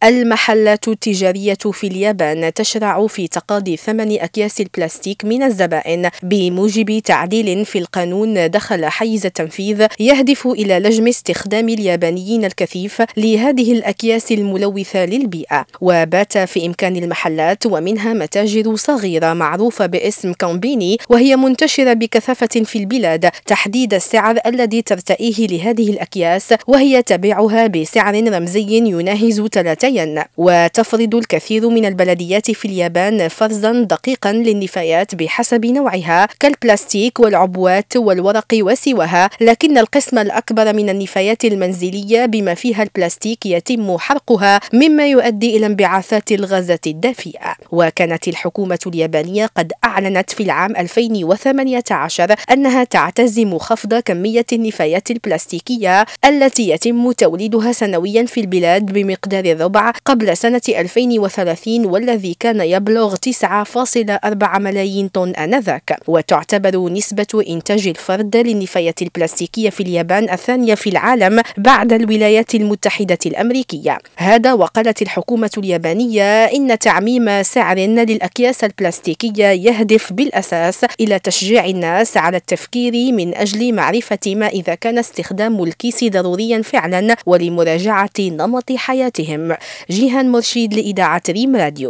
المحلات التجارية في اليابان تشرع في تقاضي ثمن أكياس البلاستيك من الزبائن بموجب تعديل في القانون دخل حيز التنفيذ يهدف إلى لجم استخدام اليابانيين الكثيف لهذه الأكياس الملوثة للبيئة. وبات في إمكان المحلات ومنها متاجر صغيرة معروفة باسم كومبيني وهي منتشرة بكثافة في البلاد تحديد السعر الذي ترتئيه لهذه الأكياس، وهي تبيعها بسعر رمزي يناهز 3 ين. وتفرض الكثير من البلديات في اليابان فرزا دقيقا للنفايات بحسب نوعها كالبلاستيك والعبوات والورق وسواها، لكن القسم الأكبر من النفايات المنزلية بما فيها البلاستيك يتم حرقها مما يؤدي إلى انبعاثات الغازات الدافئة. وكانت الحكومة اليابانية قد أعلنت في العام 2018 أنها تعتزم خفض كمية النفايات البلاستيكية التي يتم توليدها سنويا في البلاد بمقدار الربع قبل سنة 2030، والذي كان يبلغ 9.4 ملايين طن آنذاك. وتعتبر نسبة إنتاج الفرد للنفايات البلاستيكية في اليابان الثانية في العالم بعد الولايات المتحدة الأمريكية. هذا وقالت الحكومة اليابانية إن تعميم سعر للأكياس البلاستيكية يهدف بالأساس إلى تشجيع الناس على التفكير من أجل معرفة ما إذا كان استخدام الكيس ضروريا فعلا ولمراجعة نمط حياتهم. جيهان مرشد لإذاعة ريم راديو.